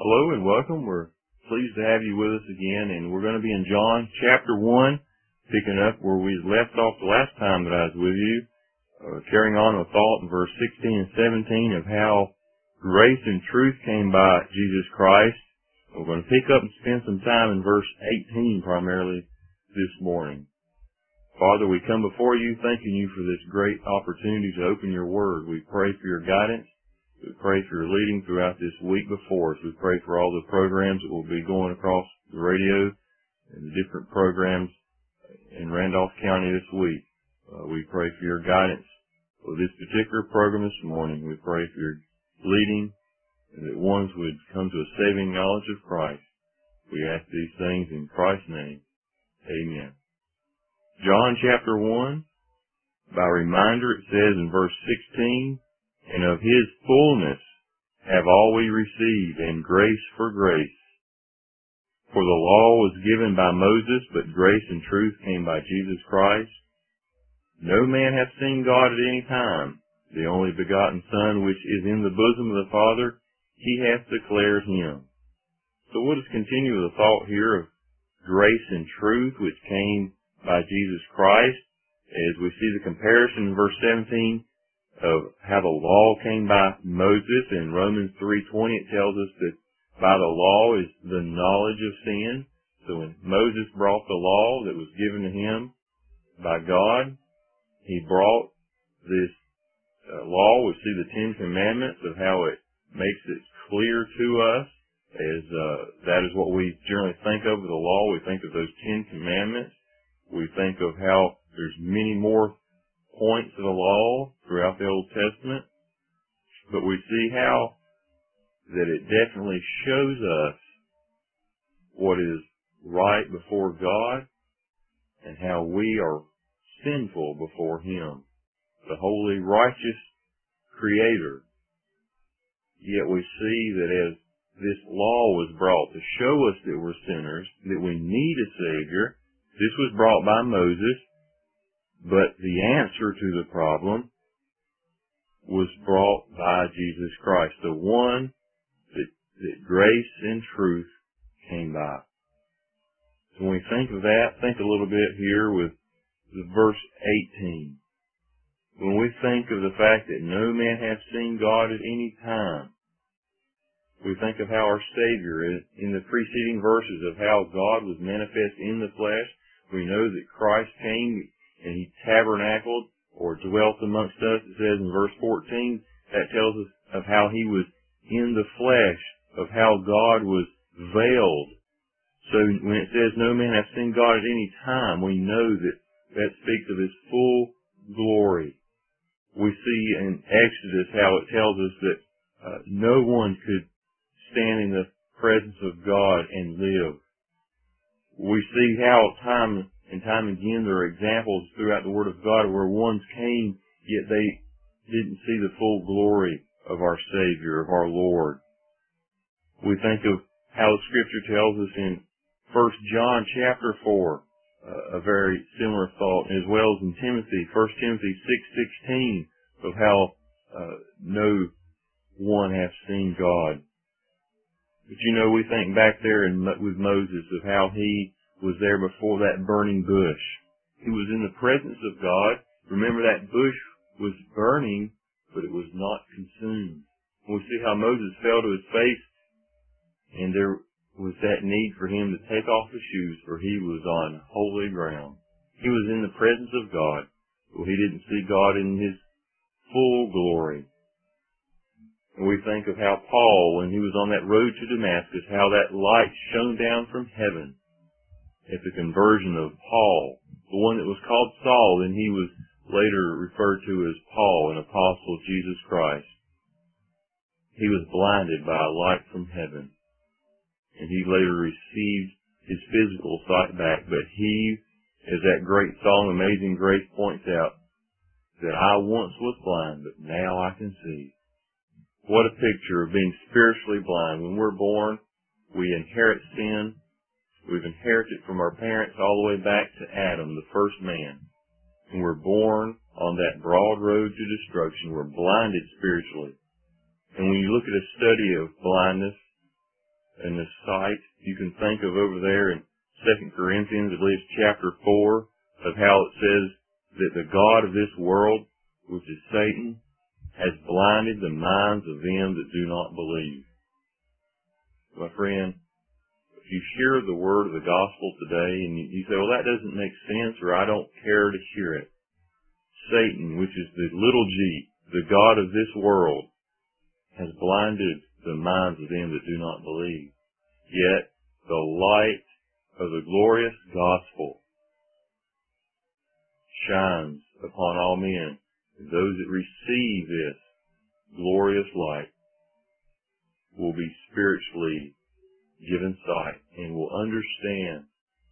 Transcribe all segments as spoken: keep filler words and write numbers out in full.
Hello and welcome. We're pleased to have you with us again, and we're going to be in John chapter one, picking up where we left off the last time that I was with you, uh, carrying on a thought in verse sixteen and seventeen of how grace and truth came by Jesus Christ. We're going to pick up and spend some time in verse eighteen primarily this morning. Father, we come before you thanking you for this great opportunity to open your word. We pray for your guidance. We pray for your leading throughout this week before us. We pray for all the programs that will be going across the radio and the different programs in Randolph County this week. Uh, we pray for your guidance for this particular program this morning. We pray for your leading and that ones would come to a saving knowledge of Christ. We ask these things in Christ's name. Amen. John chapter one, by reminder, it says in verse sixteen, "And of his fullness have all we received, and grace for grace. For the law was given by Moses, but grace and truth came by Jesus Christ. No man hath seen God at any time. The only begotten Son, which is in the bosom of the Father, he hath declared him." So we'll just continue with the thought here of grace and truth, which came by Jesus Christ, as we see the comparison in verse seventeen of how the law came by Moses. In Romans three twenty, it tells us that by the law is the knowledge of sin. So when Moses brought the law that was given to him by God, he brought this uh, law. We see the Ten Commandments of how it makes it clear to us, as uh, that is what we generally think of with the law. We think of those Ten Commandments. We think of how there's many more points of the law throughout the Old Testament, but we see how that it definitely shows us what is right before God and how we are sinful before Him, the holy, righteous Creator. Yet we see that as this law was brought to show us that we're sinners, that we need a Savior, this was brought by Moses, but the answer to the problem was brought by Jesus Christ, the one that, that grace and truth came by. So when we think of that, think a little bit here with the verse eighteen. When we think of the fact that no man hath seen God at any time, we think of how our Savior, in the preceding verses of how God was manifest in the flesh, we know that Christ came and he tabernacled or dwelt amongst us. It says in verse fourteen, that tells us of how he was in the flesh, of how God was veiled. So when it says no man hath seen God at any time, we know that that speaks of his full glory. We see in Exodus how it tells us that uh, no one could stand in the presence of God and live. We see how time and time again there are examples throughout the Word of God where ones came, yet they didn't see the full glory of our Savior, of our Lord. We think of how the Scripture tells us in First John chapter four, uh, a very similar thought, as well as in Timothy, First Timothy six sixteen, of how uh, no one hath seen God. But you know, we think back there in, with Moses of how he was there before that burning bush. He was in the presence of God. Remember, that bush was burning, but it was not consumed. We see how Moses fell to his face, and there was that need for him to take off his shoes, for he was on holy ground. He was in the presence of God, but he didn't see God in his full glory. And we think of how Paul, when he was on that road to Damascus, how that light shone down from heaven at the conversion of Paul, the one that was called Saul, and he was later referred to as Paul, an apostle of Jesus Christ. He was blinded by a light from heaven, and he later received his physical sight back. But he, as that great song, Amazing Grace, points out, that I once was blind, but now I can see. What a picture of being spiritually blind. When we're born, we inherit sin. We've inherited from our parents all the way back to Adam, the first man. And we're born on that broad road to destruction. We're blinded spiritually. And when you look at a study of blindness, and the sight you can think of over there in Second Corinthians, I believe it's chapter four, of how it says that the God of this world, which is Satan, has blinded the minds of them that do not believe. My friend, if you hear the word of the gospel today and you say, well, that doesn't make sense, or I don't care to hear it, Satan, which is the little g, the God of this world, has blinded the minds of them that do not believe. Yet the light of the glorious gospel shines upon all men. And those that receive this glorious light will be spiritually given sight and will understand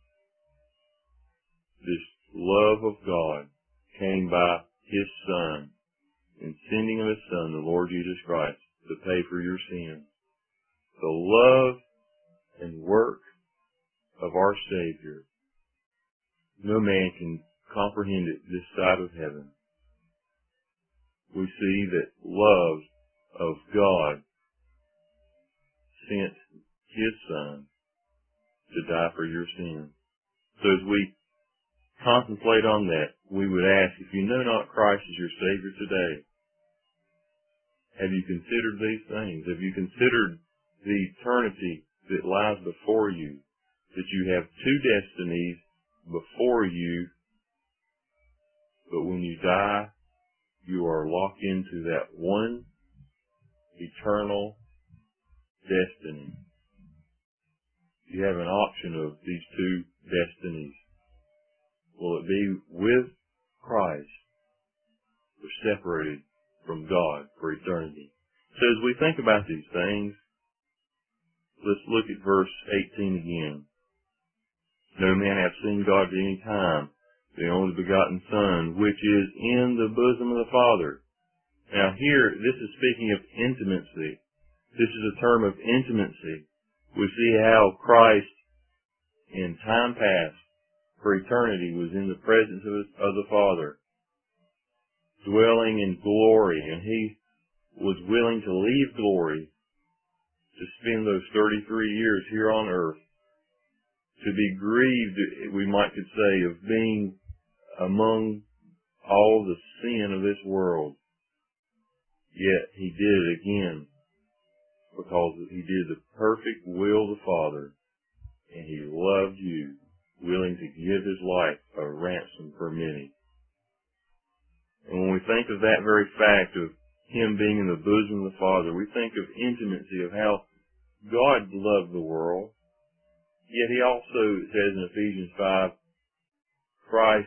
this love of God came by His Son, in sending of His Son, the Lord Jesus Christ, to pay for your sins. The love and work of our Savior, no man can comprehend it this side of heaven. We see that love of God sent His Son to die for your sins. So as we contemplate on that, we would ask, if you know not Christ as your Savior today, have you considered these things? Have you considered the eternity that lies before you? That you have two destinies before you, but when you die, you are locked into that one eternal destiny. You have an option of these two destinies. Will it be with Christ or separated from God for eternity? So as we think about these things, let's look at verse eighteen again. No man hath seen God at any time, the only begotten Son, which is in the bosom of the Father. Now here, this is speaking of intimacy. This is a term of intimacy. We see how Christ, in time past, for eternity, was in the presence of, his, of the Father, dwelling in glory, and He was willing to leave glory to spend those thirty-three years here on earth, to be grieved, we might could say, of being among all the sin of this world. Yet He did it again, because He did the perfect will of the Father, and He loved you, willing to give His life a ransom for many. And when we think of that very fact of Him being in the bosom of the Father, we think of intimacy, of how God loved the world. Yet He also, it says in Ephesians five, Christ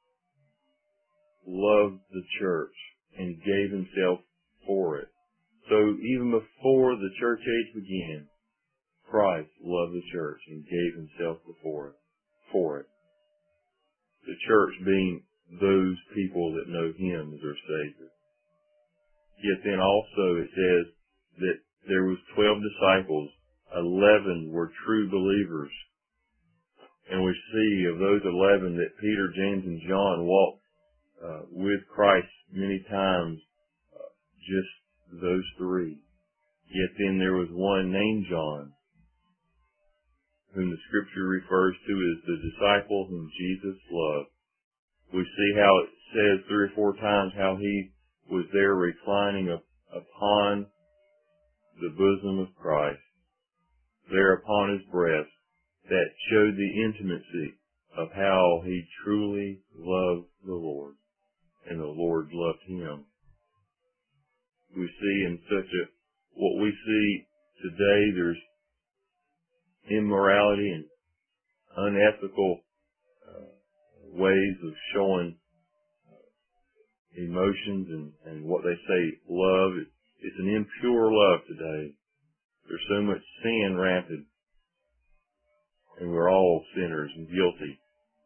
loved the church and gave Himself for it. So even before the church age began, Christ loved the church and gave Himself before it, for it. The church being those people that know Him as their Savior. Yet then also it says that there was twelve disciples, eleven were true believers. And we see of those eleven that Peter, James, and John walked uh, with Christ many times, uh, just those three. Yet then there was one named John, whom the Scripture refers to as the disciple whom Jesus loved. We see how it says three or four times how he was there reclining up upon the bosom of Christ, there upon His breast, that showed the intimacy of how he truly loved the Lord, and the Lord loved him. We see in such a, what we see today, there's immorality and unethical uh, ways of showing uh, emotions and, and what they say love. It, it's an impure love today. There's so much sin rampant, and we're all sinners and guilty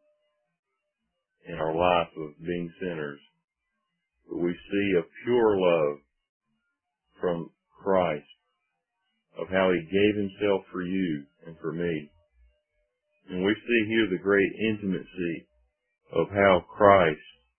in our life of being sinners. But we see a pure love from Christ, of how He gave Himself for you and for me. And we see here the great intimacy of how Christ,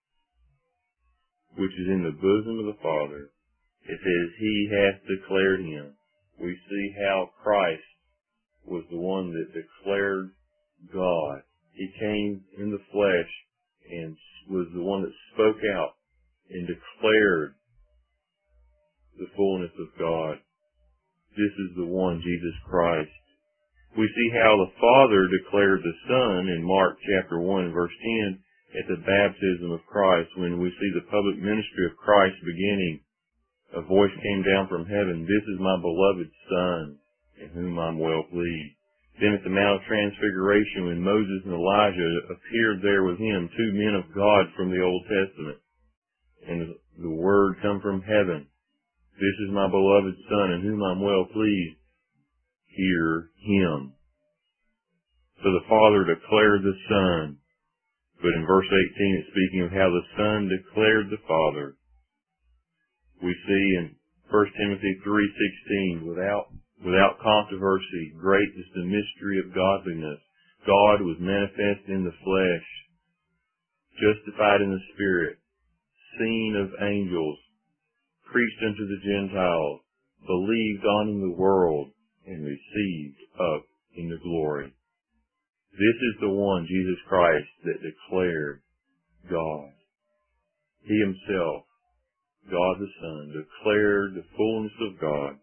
which is in the bosom of the Father, it says He hath declared Him. We see how Christ was the one that declared God. He came in the flesh and was the one that spoke out and declared the fullness of God. This is the one, Jesus Christ. We see how the Father declared the Son in Mark chapter one verse ten at the baptism of Christ. When we see the public ministry of Christ beginning, a voice came down from heaven, "This is my beloved Son, in whom I'm well pleased." Then at the Mount of Transfiguration, when Moses and Elijah appeared there with him, two men of God from the Old Testament, and the word come from heaven, "This is my beloved Son, in whom I'm well pleased. Hear him." So the Father declared the Son, but in verse eighteen it's speaking of how the Son declared the Father. We see in First Timothy three sixteen, without without controversy, great is the mystery of godliness. God was manifest in the flesh, justified in the Spirit, seen of angels, preached unto the Gentiles, believed on in the world, and received up into glory. This is the one, Jesus Christ, that declared God. He himself, God the Son, declared the fullness of God.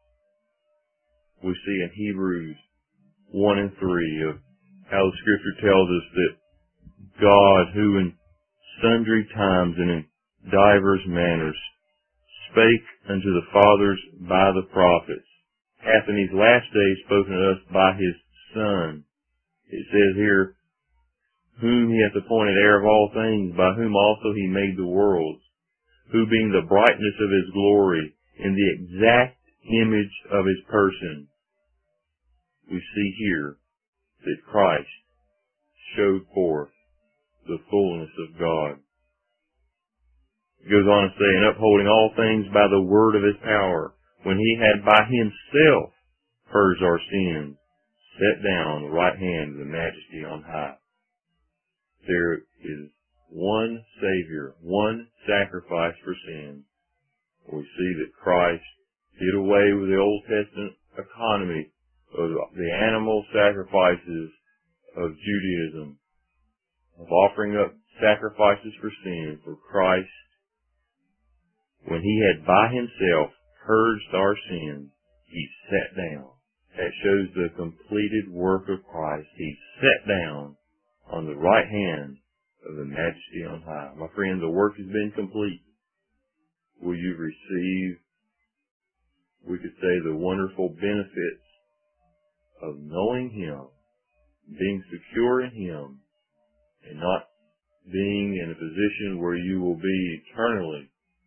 We see in Hebrews one and three of how the Scripture tells us that God, who in sundry times and in divers manners spake unto the fathers by the prophets, hath in these last days spoken to us by his Son. It says here, whom he hath appointed heir of all things, by whom also he made the worlds, who being the brightness of his glory, in the exact image of his person. We see here that Christ showed forth the fullness of God. It goes on to say, and upholding all things by the word of his power, when he had by himself purged our sins, sat down on the right hand of the Majesty on high. There is one Savior, one sacrifice for sin. We see that Christ did away with the Old Testament economy of the animal sacrifices of Judaism, of offering up sacrifices for sin. For Christ, when he had by himself purged our sins, he sat down. That shows the completed work of Christ. He sat down on the right hand of the Majesty on high. My friend, the work has been complete. Will you receive, we could say, the wonderful benefits of knowing him, being secure in him, and not being in a position where you will be eternally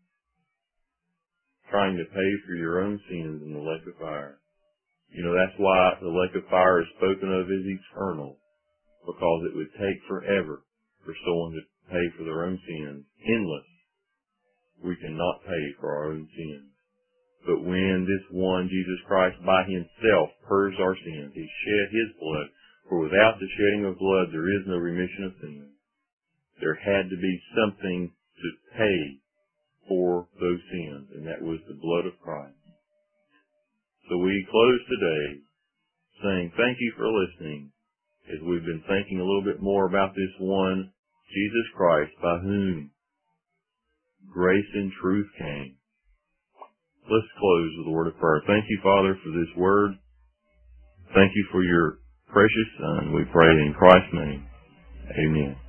trying to pay for your own sins in the lake of fire? You know, that's why the lake of fire is spoken of as eternal, because it would take forever for someone to pay for their own sins. Endless. We cannot pay for our own sins. But when this one, Jesus Christ, by himself purged our sins, he shed his blood, for without the shedding of blood there is no remission of sin. There had to be something to pay for those sins, and that was the blood of Christ. So we close today saying thank you for listening, as we've been thinking a little bit more about this one, Jesus Christ, by whom grace and truth came. Let's close with a word of prayer. Thank you, Father, for this word. Thank you for your precious Son. We pray in Christ's name. Amen.